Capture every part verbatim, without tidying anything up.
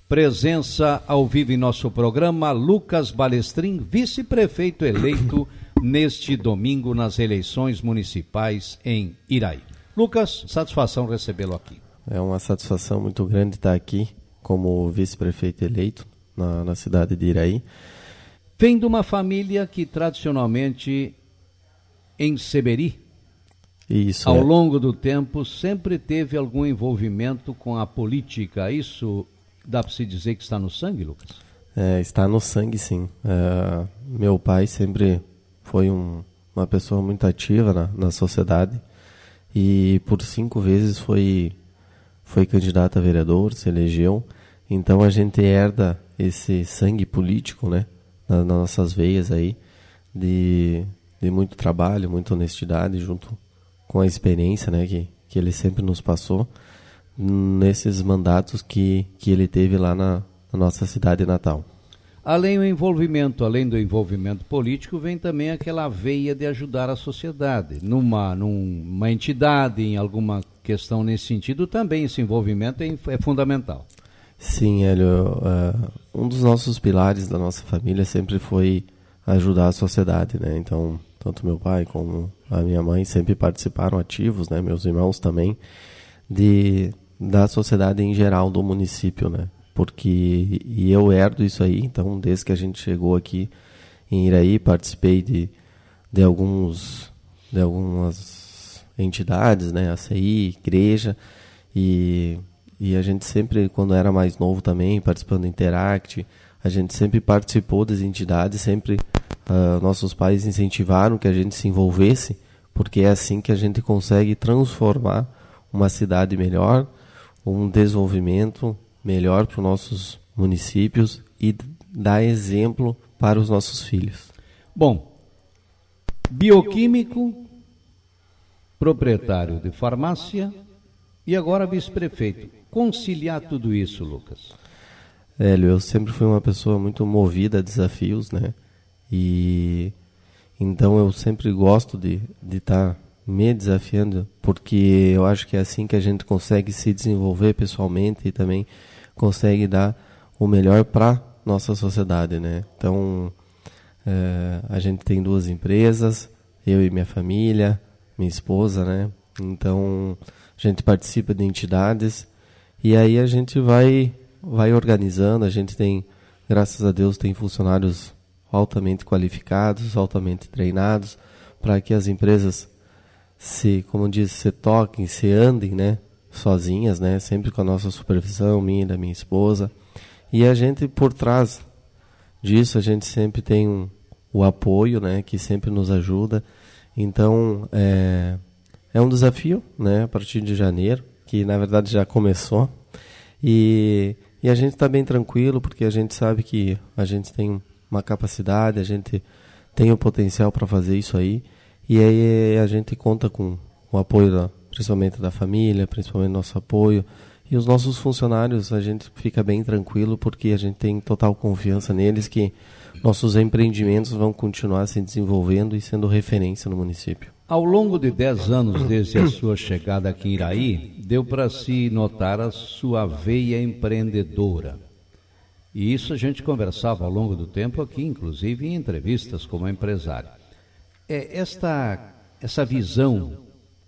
Presença ao vivo em nosso programa, Lucas Balestrin, vice-prefeito eleito neste domingo nas eleições municipais em Iraí. Lucas, satisfação recebê-lo aqui. É uma satisfação muito grande estar aqui como vice-prefeito eleito na, na cidade de Iraí. Vem de uma família que tradicionalmente em Seberi, Isso, ao é. longo do tempo, sempre teve algum envolvimento com a política. Isso dá para se dizer que está no sangue, Lucas? É, está no sangue, sim. É, meu pai sempre foi um, uma pessoa muito ativa na, na sociedade e por cinco vezes foi, foi candidato a vereador, se elegeu. Então a gente herda esse sangue político, né, nas, nas nossas veias aí, de, de muito trabalho, muita honestidade, junto com a experiência, né, que, que ele sempre nos passou nesses mandatos que, que ele teve lá na, na nossa cidade natal. Além do envolvimento, além do envolvimento político, vem também aquela veia de ajudar a sociedade. Numa, numa entidade, em alguma questão nesse sentido, também esse envolvimento é, é fundamental. Sim, Hélio. Uh, um dos nossos pilares da nossa família sempre foi ajudar a sociedade, né? Então, tanto meu pai como a minha mãe sempre participaram ativos, né? Meus irmãos também, de, da sociedade em geral do município, né? Porque e eu herdo isso aí, então desde que a gente chegou aqui em Iraí, participei de, de, alguns, de algumas entidades, né, A C I, igreja, e, e a gente sempre, quando era mais novo também, participando do Interact, a gente sempre participou das entidades, sempre uh, nossos pais incentivaram que a gente se envolvesse, porque é assim que a gente consegue transformar uma cidade melhor, um desenvolvimento melhor para os nossos municípios e dar exemplo para os nossos filhos. Bom, bioquímico, proprietário de farmácia e agora vice-prefeito. Conciliar tudo isso, Lucas? Hélio, eu sempre fui uma pessoa muito movida a desafios, né? E então eu sempre gosto de de estar me desafiando, porque eu acho que é assim que a gente consegue se desenvolver pessoalmente e também consegue dar o melhor para nossa sociedade, né? Então, é, a gente tem duas empresas, eu e minha família, minha esposa, né? Então, a gente participa de entidades e aí a gente vai, vai organizando, a gente tem, graças a Deus, tem funcionários altamente qualificados, altamente treinados, para que as empresas se, como diz, se toquem, se andem, né, sozinhas, né, sempre com a nossa supervisão, minha e da minha esposa. E a gente, por trás disso, a gente sempre tem um, o apoio, né, que sempre nos ajuda. Então, é, é um desafio, né, a partir de janeiro, que na verdade já começou. E, e a gente está bem tranquilo, porque a gente sabe que a gente tem uma capacidade, a gente tem o potencial para fazer isso aí. E aí a gente conta com o apoio, da, principalmente da família, principalmente nosso apoio. E os nossos funcionários, a gente fica bem tranquilo, porque a gente tem total confiança neles que nossos empreendimentos vão continuar se desenvolvendo e sendo referência no município. Ao longo de dez anos desde a sua chegada aqui em Iraí, deu para se notar a sua veia empreendedora. E isso a gente conversava ao longo do tempo aqui, inclusive em entrevistas como empresário. É, esta, essa visão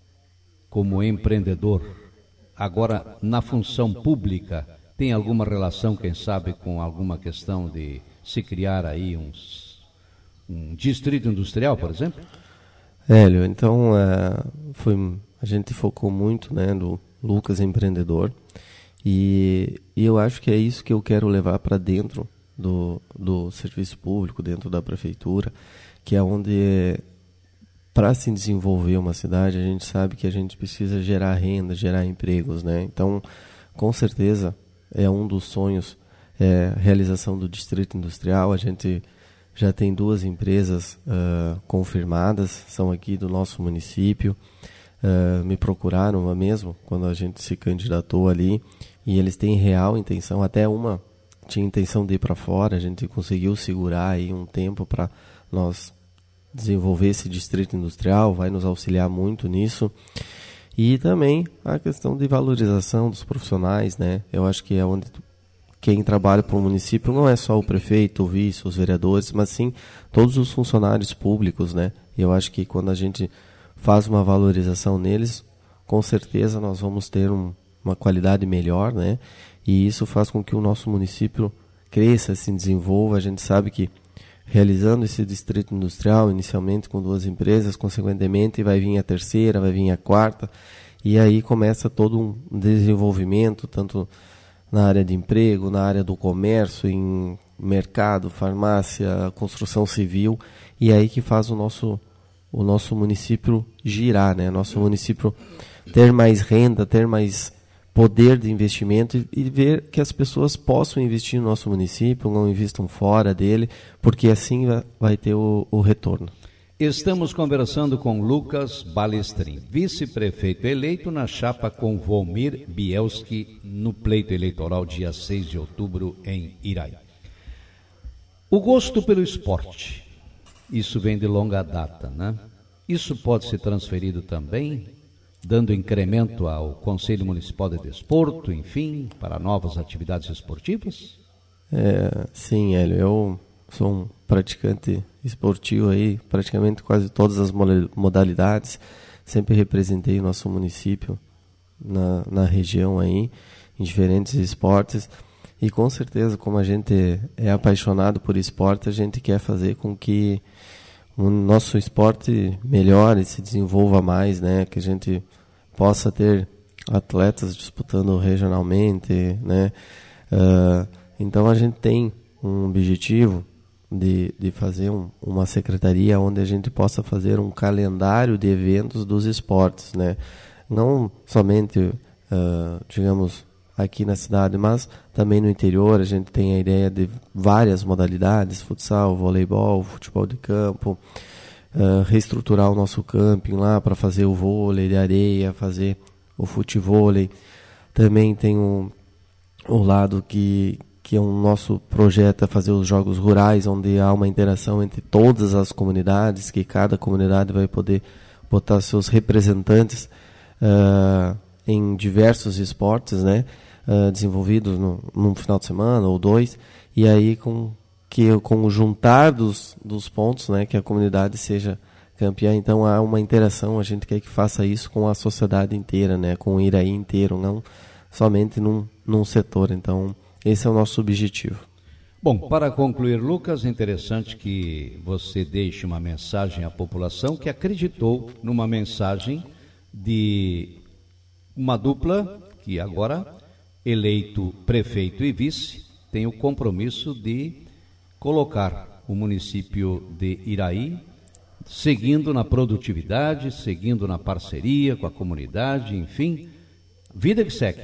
como empreendedor, agora na função pública, tem alguma relação, quem sabe, com alguma questão de se criar aí uns, um distrito industrial, por exemplo? Hélio, então é, foi, a gente focou muito, né, no Lucas empreendedor, e, e eu acho que é isso que eu quero levar para dentro do, do serviço público, dentro da prefeitura, que é onde, para se desenvolver uma cidade, a gente sabe que a gente precisa gerar renda, gerar empregos, né? Então, com certeza, é um dos sonhos, é, a realização do distrito industrial. A gente já tem duas empresas uh, confirmadas, são aqui do nosso município, uh, me procuraram mesmo quando a gente se candidatou ali, e eles têm real intenção, até uma tinha intenção de ir para fora, a gente conseguiu segurar aí um tempo para nós desenvolver esse distrito industrial, vai nos auxiliar muito nisso. E também a questão de valorização dos profissionais, né? Eu acho que é onde quem trabalha para o município não é só o prefeito, o vice, os vereadores, mas sim todos os funcionários públicos, né? E eu acho que quando a gente faz uma valorização neles, com certeza nós vamos ter um, uma qualidade melhor, né? E isso faz com que o nosso município cresça, se desenvolva. A gente sabe que realizando esse distrito industrial, inicialmente com duas empresas, consequentemente vai vir a terceira, vai vir a quarta, e aí começa todo um desenvolvimento, tanto na área de emprego, na área do comércio, em mercado, farmácia, construção civil, e aí que faz o nosso, o nosso município girar, né? Nosso município ter mais renda, ter mais poder de investimento e, e ver que as pessoas possam investir no nosso município, não investam fora dele, porque assim vai, vai ter o, o retorno. Estamos conversando com Lucas Balestrin, vice-prefeito eleito na chapa com Volmir Bielski no pleito eleitoral dia seis de outubro em Iraí. O gosto pelo esporte, isso vem de longa data, né? Isso pode ser transferido também, dando incremento ao Conselho Municipal de Desporto, enfim, para novas atividades esportivas? É, sim, Hélio, eu sou um praticante esportivo aí, praticamente quase todas as modalidades, sempre representei o nosso município na, na região aí, em diferentes esportes, e com certeza, como a gente é apaixonado por esporte, a gente quer fazer com que o nosso esporte melhore, se desenvolva mais, né? Que a gente possa ter atletas disputando regionalmente, né? Uh, então a gente tem um objetivo de, de fazer um, uma secretaria onde a gente possa fazer um calendário de eventos dos esportes, né? Não somente, uh, digamos, aqui na cidade, mas também no interior. A gente tem a ideia de várias modalidades, futsal, voleibol, futebol de campo, uh, reestruturar o nosso camping lá para fazer o vôlei de areia, fazer o futevôlei. Também tem um, um lado que, que é um nosso projeto, é fazer os jogos rurais, onde há uma interação entre todas as comunidades, que cada comunidade vai poder botar seus representantes uh, em diversos esportes, né? Uh, desenvolvidos no, num final de semana ou dois, e aí com, que, com o juntar dos, dos pontos, né, que a comunidade seja campeã. Então há uma interação, a gente quer que faça isso com a sociedade inteira, né, com o Iraí inteiro, não somente num, num setor. Então esse é o nosso objetivo. Bom, para concluir, Lucas, é interessante que você deixe uma mensagem à população que acreditou numa mensagem de uma dupla que agora, eleito prefeito e vice, tem o compromisso de colocar o município de Iraí seguindo na produtividade, seguindo na parceria com a comunidade, enfim, vida que segue.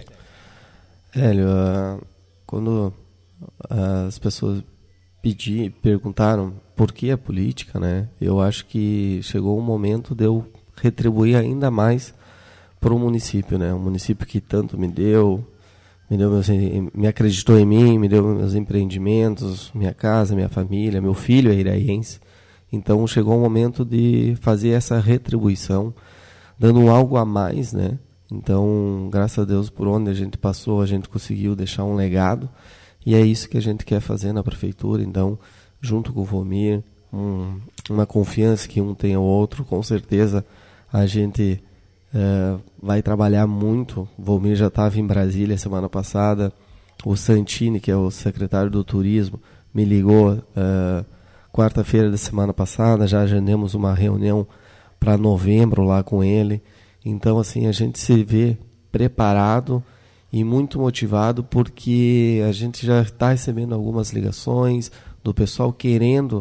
Hélio, uh, quando uh, as pessoas pedi, perguntaram por que a política, né? Eu acho que chegou o momento de eu retribuir ainda mais para o município, né? Um município que tanto me deu, me deu meus, me acreditou em mim, me deu meus empreendimentos, minha casa, minha família, meu filho é iraiense. Então chegou o momento de fazer essa retribuição, dando algo a mais, né? Então, graças a Deus, por onde a gente passou, a gente conseguiu deixar um legado, e é isso que a gente quer fazer na prefeitura. Então, junto com o Volmir, um, uma confiança que um tem ao outro, com certeza a gente Uh, vai trabalhar muito. O Volmir já estava em Brasília semana passada. O Santini, que é o secretário do turismo, me ligou uh, quarta-feira da semana passada. Já agendamos uma reunião para novembro lá com ele. Então, assim, a gente se vê preparado e muito motivado, porque a gente já está recebendo algumas ligações do pessoal querendo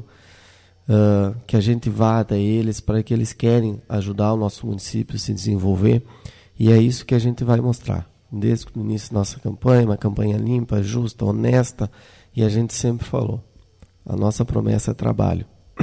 Uh, que a gente vá até eles, para que eles querem ajudar o nosso município a se desenvolver, e é isso que a gente vai mostrar desde o início da nossa campanha, uma campanha limpa, justa, honesta, e a gente sempre falou, a nossa promessa é trabalho,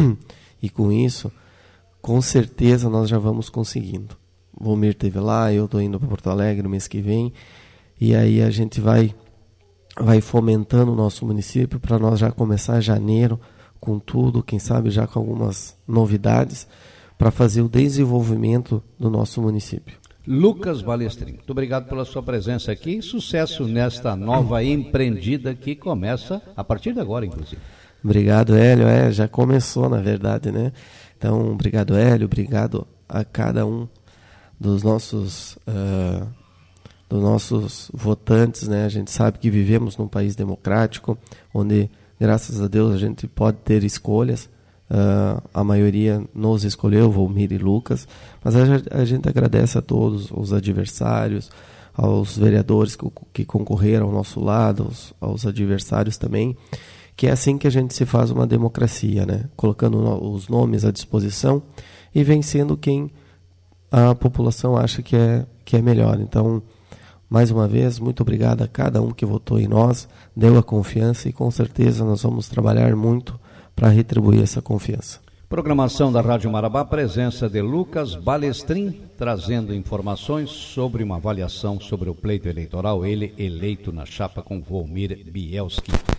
e com isso, com certeza nós já vamos conseguindo. O Volmir esteve lá, eu estou indo para Porto Alegre no mês que vem, e aí a gente vai, vai fomentando o nosso município para nós já começar em janeiro com tudo, quem sabe já com algumas novidades, para fazer o desenvolvimento do nosso município. Lucas Balestrin. Muito obrigado pela sua presença aqui. Sucesso nesta nova empreendida que começa a partir de agora, inclusive. Obrigado, Hélio. É, já começou, na verdade, né? Então, obrigado, Hélio. Obrigado a cada um dos nossos, uh, dos nossos votantes, né? A gente sabe que vivemos num país democrático, onde, graças a Deus, a gente pode ter escolhas. Uh, a maioria nos escolheu, Volmir e Lucas, mas a, a gente agradece a todos os adversários, aos vereadores que, que concorreram ao nosso lado, aos, aos adversários também, que é assim que a gente se faz uma democracia, né? Colocando no, os nomes à disposição e vencendo quem a população acha que é, que é melhor. Então, mais uma vez, muito obrigado a cada um que votou em nós, deu a confiança e com certeza nós vamos trabalhar muito para retribuir essa confiança. Programação da Rádio Marabá, presença de Lucas Balestrin, trazendo informações sobre uma avaliação sobre o pleito eleitoral, ele eleito na chapa com Volmir Bielski.